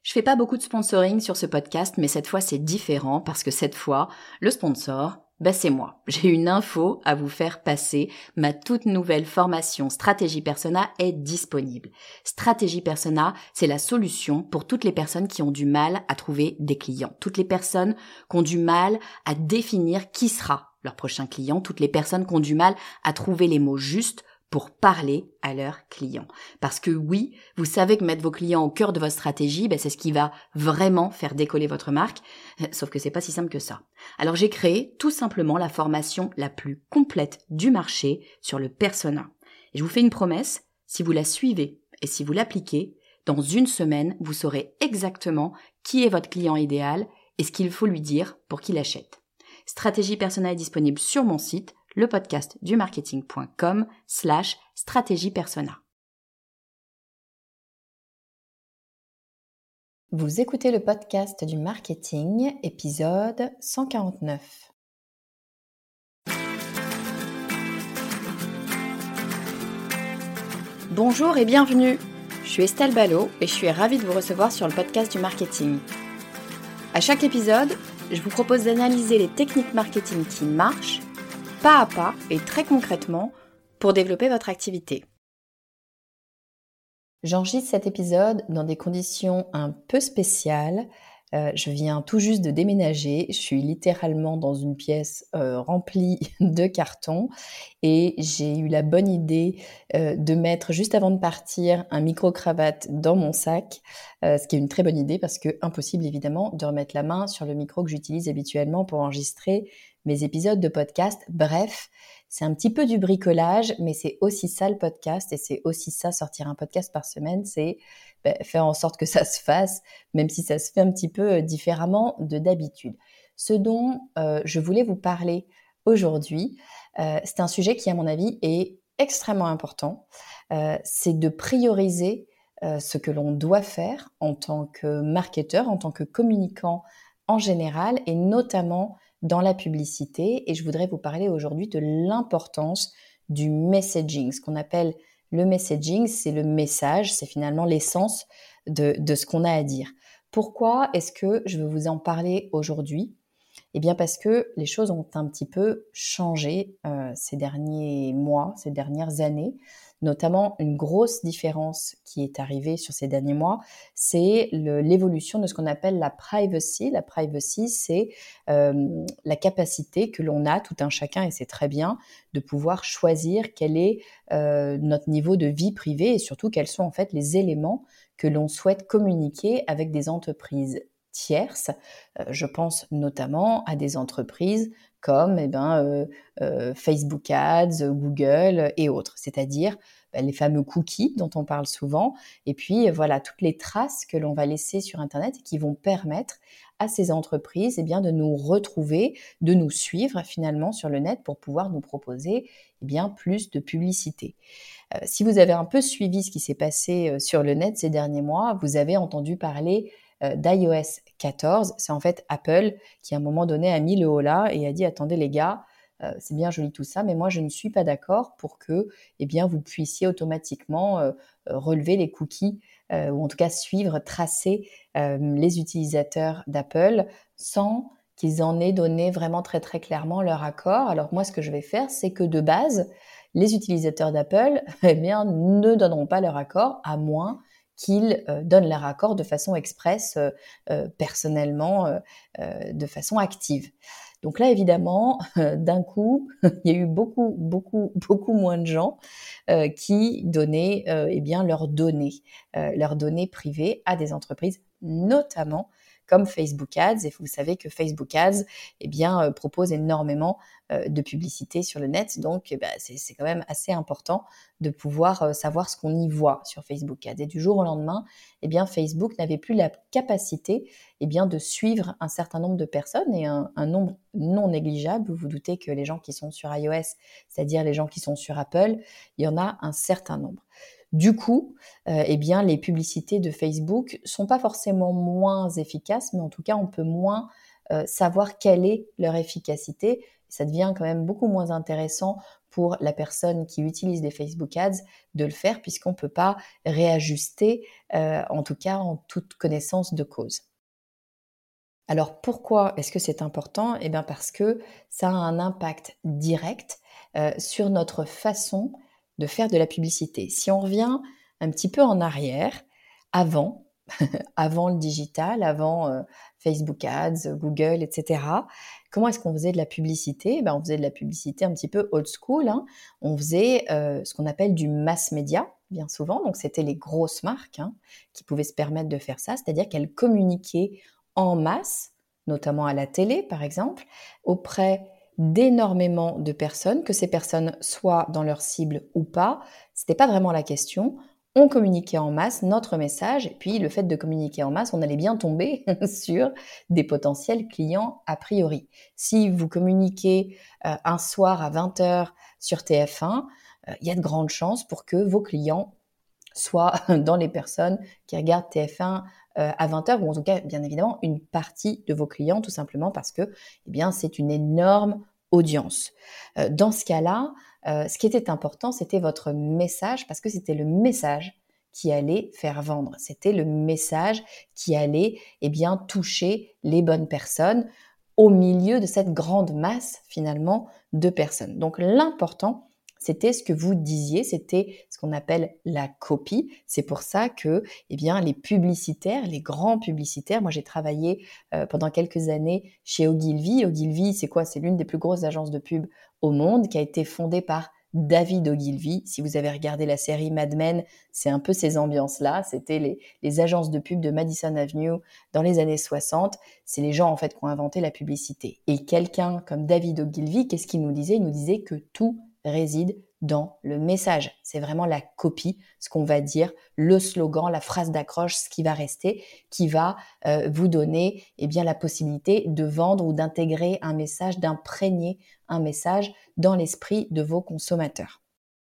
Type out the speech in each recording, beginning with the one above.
Je fais pas beaucoup de sponsoring sur ce podcast, mais cette fois c'est différent parce que cette fois, le sponsor, c'est moi. J'ai une info à vous faire passer. Ma toute nouvelle formation Stratégie Persona est disponible. Stratégie Persona, c'est la solution pour toutes les personnes qui ont du mal à trouver des clients. Toutes les personnes qui ont du mal à définir qui sera leur prochain client. Toutes les personnes qui ont du mal à trouver les mots justes pour parler à leurs clients. Parce que oui, vous savez que mettre vos clients au cœur de votre stratégie, c'est ce qui va vraiment faire décoller votre marque, sauf que c'est pas si simple que ça. Alors j'ai créé tout simplement la formation la plus complète du marché sur le persona. Et je vous fais une promesse, si vous la suivez et si vous l'appliquez, dans une semaine, vous saurez exactement qui est votre client idéal et ce qu'il faut lui dire pour qu'il achète. Stratégie Persona est disponible sur mon site, lepodcastdumarketing.com/stratégie persona. Vous écoutez le podcast du marketing, épisode 149. Bonjour et bienvenue. Je suis Estelle Ballot et je suis ravie de vous recevoir sur le podcast du marketing. À chaque épisode, je vous propose d'analyser les techniques marketing qui marchent, pas à pas et très concrètement, pour développer votre activité. J'enregistre cet épisode dans des conditions un peu spéciales. Je viens tout juste de déménager. Je suis littéralement dans une pièce remplie de cartons et j'ai eu la bonne idée de mettre juste avant de partir un micro-cravate dans mon sac, ce qui est une très bonne idée parce que impossible évidemment de remettre la main sur le micro que j'utilise habituellement pour enregistrer mes épisodes de podcast. Bref, c'est un petit peu du bricolage, mais c'est aussi ça le podcast et c'est aussi ça sortir un podcast par semaine, c'est faire en sorte que ça se fasse, même si ça se fait un petit peu différemment de d'habitude. Ce dont je voulais vous parler aujourd'hui, c'est un sujet qui, à mon avis, est extrêmement important. C'est de prioriser ce que l'on doit faire en tant que marketeur, en tant que communicant en général et notamment dans la publicité. Et je voudrais vous parler aujourd'hui de l'importance du messaging. Ce qu'on appelle le messaging, c'est le message, c'est finalement l'essence de ce qu'on a à dire. Pourquoi est-ce que je veux vous en parler aujourd'hui ? Eh bien parce que les choses ont un petit peu changé ces derniers mois, ces dernières années. Notamment une grosse différence qui est arrivée sur ces derniers mois, c'est l'évolution de ce qu'on appelle la privacy. La privacy, c'est la capacité que l'on a, tout un chacun, et c'est très bien, de pouvoir choisir quel est notre niveau de vie privée et surtout quels sont en fait les éléments que l'on souhaite communiquer avec des entreprises tierces. Je pense notamment à des entreprises comme Facebook Ads, Google et autres, c'est-à-dire les fameux cookies dont on parle souvent, et puis voilà toutes les traces que l'on va laisser sur Internet et qui vont permettre à ces entreprises de nous retrouver, de nous suivre finalement sur le net pour pouvoir nous proposer plus de publicité. Si vous avez un peu suivi ce qui s'est passé sur le net ces derniers mois, vous avez entendu parler d'iOS 14. C'est en fait Apple qui à un moment donné a mis le holà et a dit « Attendez les gars, c'est bien joli tout ça, mais moi je ne suis pas d'accord pour que vous puissiez automatiquement relever les cookies ou en tout cas suivre, tracer les utilisateurs d'Apple sans qu'ils en aient donné vraiment très très clairement leur accord. Alors moi ce que je vais faire, c'est que de base, les utilisateurs d'Apple ne donneront pas leur accord à moins qu'ils donnent leur accord de façon expresse, personnellement, de façon active. Donc là, évidemment, d'un coup, il y a eu beaucoup moins de gens qui donnaient leurs données privées à des entreprises, notamment comme Facebook Ads. Et vous savez que Facebook Ads propose énormément de publicité sur le net. Donc, c'est quand même assez important de pouvoir savoir ce qu'on y voit sur Facebook Ads. Et du jour au lendemain, Facebook n'avait plus la capacité de suivre un certain nombre de personnes et un nombre non négligeable. Vous vous doutez que les gens qui sont sur iOS, c'est-à-dire les gens qui sont sur Apple, il y en a un certain nombre. Du coup, les publicités de Facebook sont pas forcément moins efficaces, mais en tout cas, on peut moins savoir quelle est leur efficacité. Ça devient quand même beaucoup moins intéressant pour la personne qui utilise les Facebook Ads de le faire puisqu'on ne peut pas réajuster, en tout cas en toute connaissance de cause. Alors pourquoi est-ce que c'est important? Eh bien parce que ça a un impact direct sur notre façon de faire de la publicité. Si on revient un petit peu en arrière, avant, avant le digital, avant Facebook Ads, Google, etc., comment est-ce qu'on faisait de la publicité? On faisait de la publicité un petit peu old school, hein. On faisait ce qu'on appelle du mass media, bien souvent. Donc c'était les grosses marques qui pouvaient se permettre de faire ça, c'est-à-dire qu'elles communiquaient en masse, notamment à la télé par exemple, auprès d'énormément de personnes, que ces personnes soient dans leur cible ou pas, c'était pas vraiment la question. On communiquait en masse notre message, et puis le fait de communiquer en masse, on allait bien tomber sur des potentiels clients a priori. Si vous communiquez un soir à 20h sur TF1, il y a de grandes chances pour que vos clients soit dans les personnes qui regardent TF1 à 20h, ou en tout cas, bien évidemment, une partie de vos clients, tout simplement parce que c'est une énorme audience. Dans ce cas-là, ce qui était important, c'était votre message, parce que c'était le message qui allait faire vendre. C'était le message qui allait toucher les bonnes personnes au milieu de cette grande masse, finalement, de personnes. Donc, l'important, c'était ce que vous disiez, c'était ce qu'on appelle la copie. C'est pour ça que les publicitaires, les grands publicitaires, moi j'ai travaillé pendant quelques années chez Ogilvy. Ogilvy, c'est quoi? C'est l'une des plus grosses agences de pub au monde qui a été fondée par David Ogilvy. Si vous avez regardé la série Mad Men, c'est un peu ces ambiances-là. C'était les agences de pub de Madison Avenue dans les années 60. C'est les gens en fait qui ont inventé la publicité. Et quelqu'un comme David Ogilvy, qu'est-ce qu'il nous disait? Il nous disait que tout réside dans le message. C'est vraiment la copie, ce qu'on va dire, le slogan, la phrase d'accroche, ce qui va rester, qui va vous donner la possibilité de vendre ou d'intégrer un message, d'imprégner un message dans l'esprit de vos consommateurs.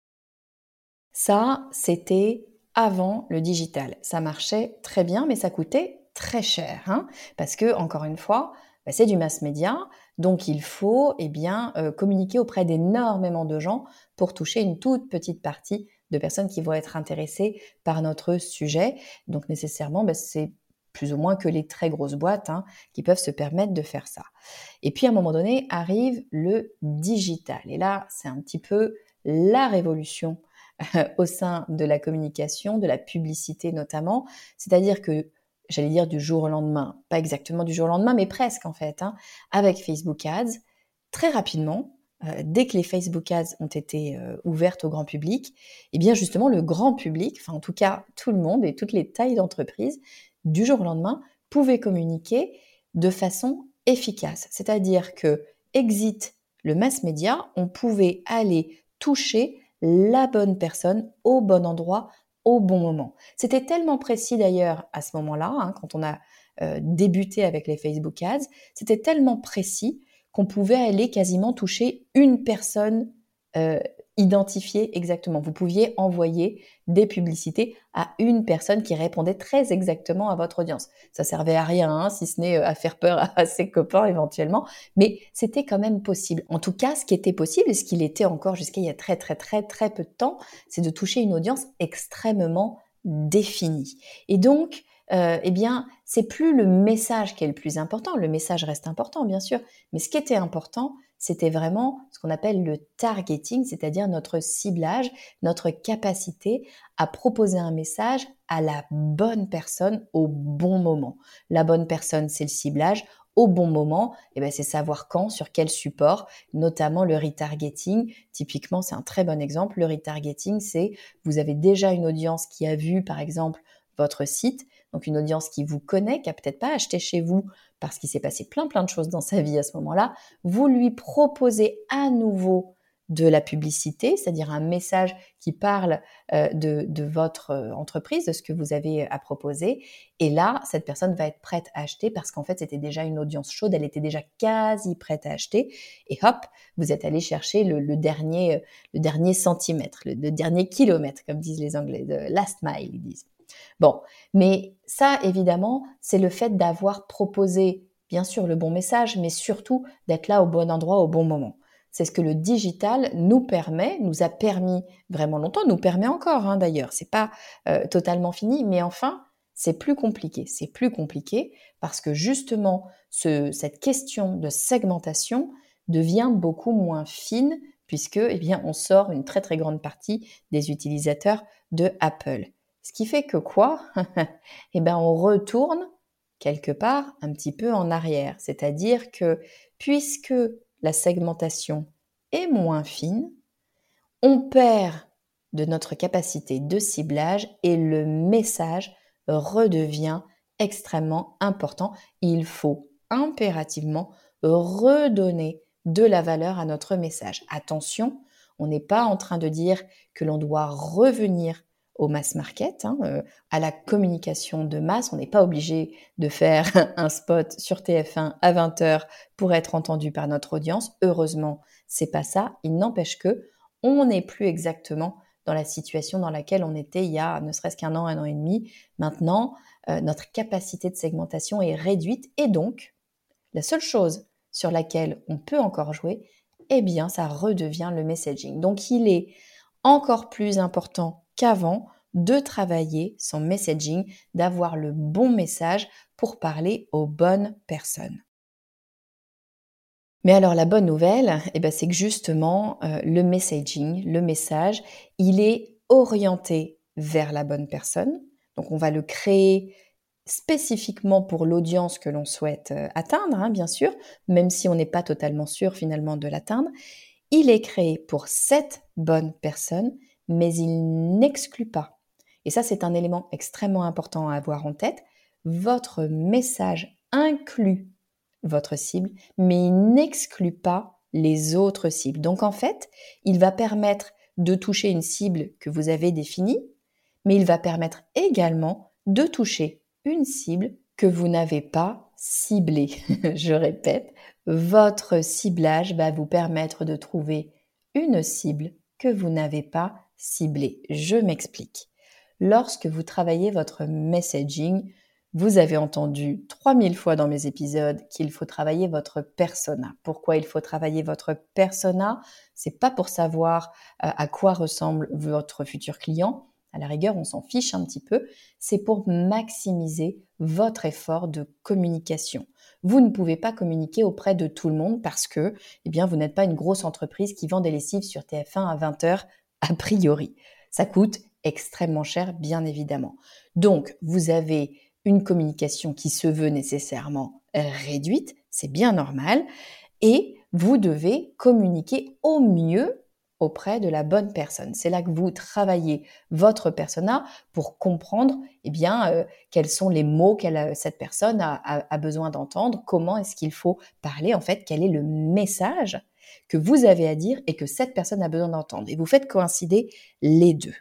Ça, c'était avant le digital. Ça marchait très bien, mais ça coûtait très cher, parce que, encore une fois, c'est du mass média, donc il faut communiquer auprès d'énormément de gens pour toucher une toute petite partie de personnes qui vont être intéressées par notre sujet. Donc nécessairement, c'est plus ou moins que les très grosses boîtes qui peuvent se permettre de faire ça. Et puis à un moment donné, arrive le digital. Et là, c'est un petit peu la révolution au sein de la communication, de la publicité notamment. C'est-à-dire que, j'allais dire du jour au lendemain, pas exactement du jour au lendemain, mais presque en fait, avec Facebook Ads, très rapidement, dès que les Facebook Ads ont été ouvertes au grand public, justement le grand public, enfin en tout cas tout le monde et toutes les tailles d'entreprise, du jour au lendemain, pouvaient communiquer de façon efficace. C'est-à-dire que, exit le mass média, on pouvait aller toucher la bonne personne au bon endroit, au bon moment. C'était tellement précis d'ailleurs à ce moment-là, quand on a débuté avec les Facebook Ads, c'était tellement précis qu'on pouvait aller quasiment toucher une personne identifiée exactement. Vous pouviez envoyer des publicités à une personne qui répondait très exactement à votre audience. Ça servait à rien, si ce n'est à faire peur à ses copains éventuellement, mais c'était quand même possible. En tout cas, ce qui était possible, et ce qu'il était encore jusqu'à il y a très très très très peu de temps, c'est de toucher une audience extrêmement définie. Et donc, c'est plus le message qui est le plus important. Le message reste important, bien sûr, mais ce qui était important, c'était vraiment ce qu'on appelle le targeting, c'est-à-dire notre ciblage, notre capacité à proposer un message à la bonne personne au bon moment. La bonne personne, c'est le ciblage. Au bon moment, c'est savoir quand, sur quel support, notamment le retargeting. Typiquement, c'est un très bon exemple. Le retargeting, c'est vous avez déjà une audience qui a vu, par exemple, votre site, donc une audience qui vous connaît, qui n'a peut-être pas acheté chez vous parce qu'il s'est passé plein de choses dans sa vie à ce moment-là. Vous lui proposez à nouveau de la publicité, c'est-à-dire un message qui parle de votre entreprise, de ce que vous avez à proposer. Et là, cette personne va être prête à acheter parce qu'en fait, c'était déjà une audience chaude, elle était déjà quasi prête à acheter. Et hop, vous êtes allé chercher le dernier centimètre, le dernier kilomètre, comme disent les Anglais, de last mile, ils disent. Bon, mais ça, évidemment, c'est le fait d'avoir proposé, bien sûr, le bon message, mais surtout d'être là au bon endroit, au bon moment. C'est ce que le digital nous permet, nous a permis vraiment longtemps, nous permet encore d'ailleurs. C'est pas totalement fini, mais enfin, c'est plus compliqué. C'est plus compliqué parce que justement, cette question de segmentation devient beaucoup moins fine puisque, on sort une très très grande partie des utilisateurs de Apple. Ce qui fait que quoi? On retourne quelque part un petit peu en arrière. C'est-à-dire que puisque la segmentation est moins fine, on perd de notre capacité de ciblage et le message redevient extrêmement important. Il faut impérativement redonner de la valeur à notre message. Attention, on n'est pas en train de dire que l'on doit revenir au mass market, à la communication de masse. On n'est pas obligé de faire un spot sur TF1 à 20h pour être entendu par notre audience. Heureusement, c'est pas ça. Il n'empêche que on n'est plus exactement dans la situation dans laquelle on était il y a ne serait-ce qu'un an et demi. Maintenant, notre capacité de segmentation est réduite et donc, la seule chose sur laquelle on peut encore jouer, ça redevient le messaging. Donc, il est encore plus important qu'avant de travailler son messaging, d'avoir le bon message pour parler aux bonnes personnes. Mais alors la bonne nouvelle, c'est que justement, le messaging, le message, il est orienté vers la bonne personne. Donc on va le créer spécifiquement pour l'audience que l'on souhaite atteindre, bien sûr, même si on n'est pas totalement sûr finalement de l'atteindre. Il est créé pour cette bonne personne, mais il n'exclut pas. Et ça, c'est un élément extrêmement important à avoir en tête. Votre message inclut votre cible, mais il n'exclut pas les autres cibles. Donc en fait, il va permettre de toucher une cible que vous avez définie, mais il va permettre également de toucher une cible que vous n'avez pas ciblée. Je répète, votre ciblage va vous permettre de trouver une cible que vous n'avez pas ciblée. Je m'explique. Lorsque vous travaillez votre messaging, vous avez entendu 3000 fois dans mes épisodes qu'il faut travailler votre persona. Pourquoi il faut travailler votre persona? C'est pas pour savoir à quoi ressemble votre futur client. À la rigueur, on s'en fiche un petit peu. C'est pour maximiser votre effort de communication. Vous ne pouvez pas communiquer auprès de tout le monde parce que, vous n'êtes pas une grosse entreprise qui vend des lessives sur TF1 à 20h a priori. Ça coûte extrêmement cher, bien évidemment. Donc, vous avez une communication qui se veut nécessairement réduite, c'est bien normal, et vous devez communiquer au mieux auprès de la bonne personne. C'est là que vous travaillez votre persona pour comprendre quels sont les mots que cette personne a besoin d'entendre, comment est-ce qu'il faut parler, en fait, quel est le message que vous avez à dire et que cette personne a besoin d'entendre. Et vous faites coïncider les deux.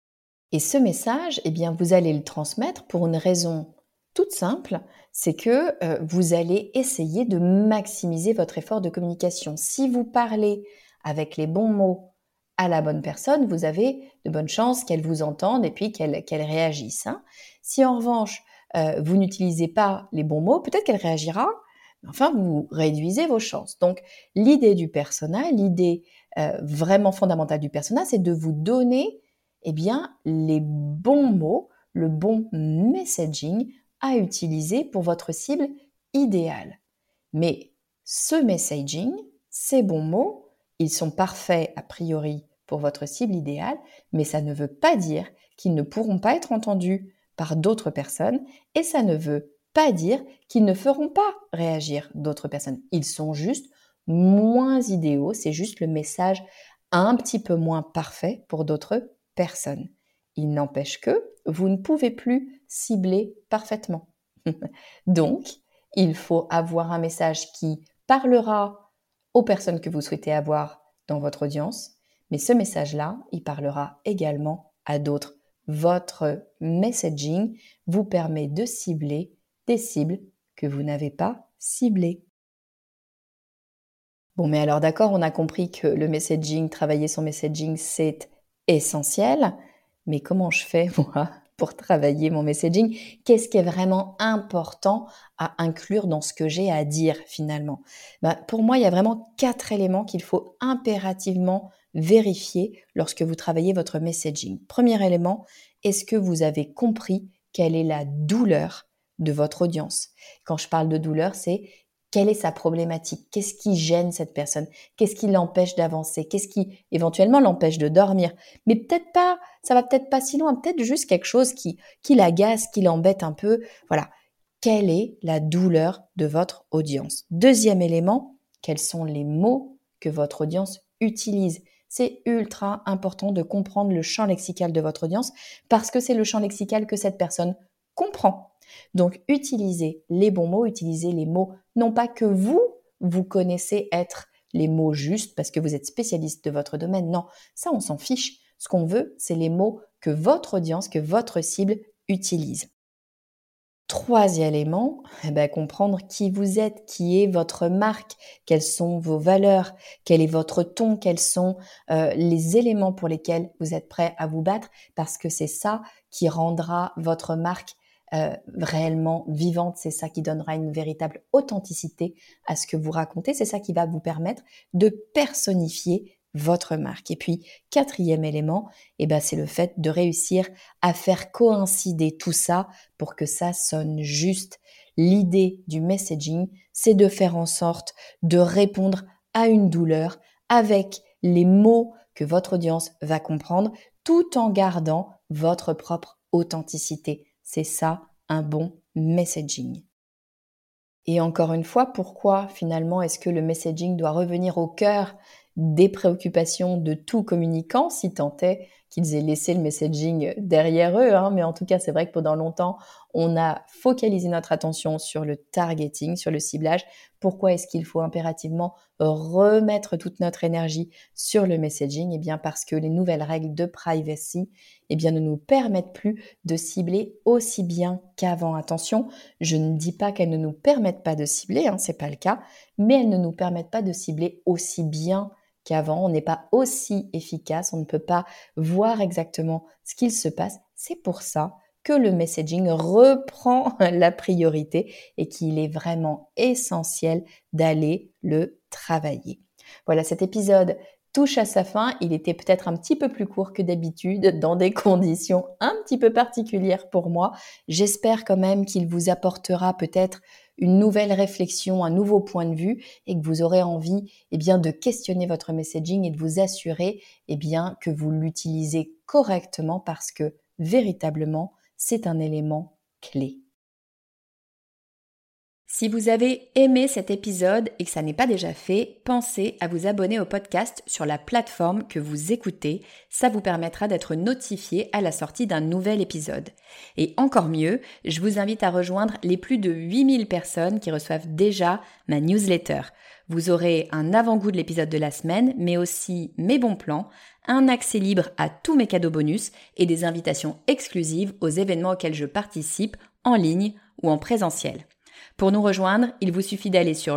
Et ce message, vous allez le transmettre pour une raison toute simple, c'est que vous allez essayer de maximiser votre effort de communication. Si vous parlez avec les bons mots à la bonne personne, vous avez de bonnes chances qu'elle vous entende et puis qu'elle réagisse. Si en revanche, vous n'utilisez pas les bons mots, peut-être qu'elle réagira, mais enfin, vous réduisez vos chances. Donc, l'idée du persona, l'idée vraiment fondamentale du persona, c'est de vous donner les bons mots, le bon messaging à utiliser pour votre cible idéale. Mais ce messaging, ces bons mots, ils sont parfaits a priori pour votre cible idéale, mais ça ne veut pas dire qu'ils ne pourront pas être entendus par d'autres personnes et ça ne veut pas dire qu'ils ne feront pas réagir d'autres personnes. Ils sont juste moins idéaux, c'est juste le message un petit peu moins parfait pour d'autres personnes. Il n'empêche que vous ne pouvez plus cibler parfaitement. Donc, il faut avoir un message qui parlera aux personnes que vous souhaitez avoir dans votre audience, mais ce message-là, il parlera également à d'autres. Votre messaging vous permet de cibler des cibles que vous n'avez pas ciblées. Bon, mais alors d'accord, on a compris que le messaging, travailler son messaging, c'est essentiel, mais comment je fais, moi, pour travailler mon messaging? Qu'est-ce qui est vraiment important à inclure dans ce que j'ai à dire finalement? Pour moi, il y a vraiment 4 éléments qu'il faut impérativement vérifier lorsque vous travaillez votre messaging. Premier élément, est-ce que vous avez compris quelle est la douleur de votre audience? Quand je parle de douleur, c'est quelle est sa problématique? Qu'est-ce qui gêne cette personne? Qu'est-ce qui l'empêche d'avancer? Qu'est-ce qui éventuellement l'empêche de dormir? Mais peut-être pas, ça va peut-être pas si loin, peut-être juste quelque chose qui l'agace, qui l'embête un peu. Voilà. Quelle est la douleur de votre audience? Deuxième élément, quels sont les mots que votre audience utilise? C'est ultra important de comprendre le champ lexical de votre audience parce que c'est le champ lexical que cette personne comprend. Donc, utilisez les bons mots, utilisez les mots, non pas que vous connaissez être les mots justes parce que vous êtes spécialiste de votre domaine. Non, ça, on s'en fiche. Ce qu'on veut, c'est les mots que votre audience, que votre cible utilise. Troisième élément, comprendre qui vous êtes, qui est votre marque, quelles sont vos valeurs, quel est votre ton, quels sont les éléments pour lesquels vous êtes prêt à vous battre, parce que c'est ça qui rendra votre marque réellement vivante, c'est ça qui donnera une véritable authenticité à ce que vous racontez, c'est ça qui va vous permettre de personnifier votre marque. Et puis, quatrième élément, c'est le fait de réussir à faire coïncider tout ça pour que ça sonne juste. L'idée du messaging, c'est de faire en sorte de répondre à une douleur avec les mots que votre audience va comprendre tout en gardant votre propre authenticité. C'est ça, un bon messaging. Et encore une fois, pourquoi finalement est-ce que le messaging doit revenir au cœur des préoccupations de tout communicant, si tant est qu'ils aient laissé le messaging derrière eux, mais en tout cas, c'est vrai que pendant longtemps, on a focalisé notre attention sur le targeting, sur le ciblage. Pourquoi est-ce qu'il faut impérativement remettre toute notre énergie sur le messaging? Parce que les nouvelles règles de privacy, ne nous permettent plus de cibler aussi bien qu'avant. Attention, je ne dis pas qu'elles ne nous permettent pas de cibler, c'est pas le cas, mais elles ne nous permettent pas de cibler aussi bien qu'avant, on n'est pas aussi efficace, on ne peut pas voir exactement ce qu'il se passe. C'est pour ça que le messaging reprend la priorité et qu'il est vraiment essentiel d'aller le travailler. Voilà, cet épisode touche à sa fin. Il était peut-être un petit peu plus court que d'habitude, dans des conditions un petit peu particulières pour moi. J'espère quand même qu'il vous apportera peut-être une nouvelle réflexion, un nouveau point de vue et que vous aurez envie de questionner votre messaging et de vous assurer que vous l'utilisez correctement parce que véritablement, c'est un élément clé. Si vous avez aimé cet épisode et que ça n'est pas déjà fait, pensez à vous abonner au podcast sur la plateforme que vous écoutez. Ça vous permettra d'être notifié à la sortie d'un nouvel épisode. Et encore mieux, je vous invite à rejoindre les plus de 8000 personnes qui reçoivent déjà ma newsletter. Vous aurez un avant-goût de l'épisode de la semaine, mais aussi mes bons plans, un accès libre à tous mes cadeaux bonus et des invitations exclusives aux événements auxquels je participe en ligne ou en présentiel. Pour nous rejoindre, il vous suffit d'aller sur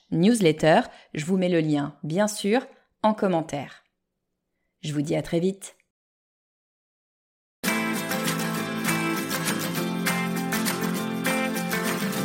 lepodcastdumarketing.com/newsletter. Je vous mets le lien, bien sûr, en commentaire. Je vous dis à très vite.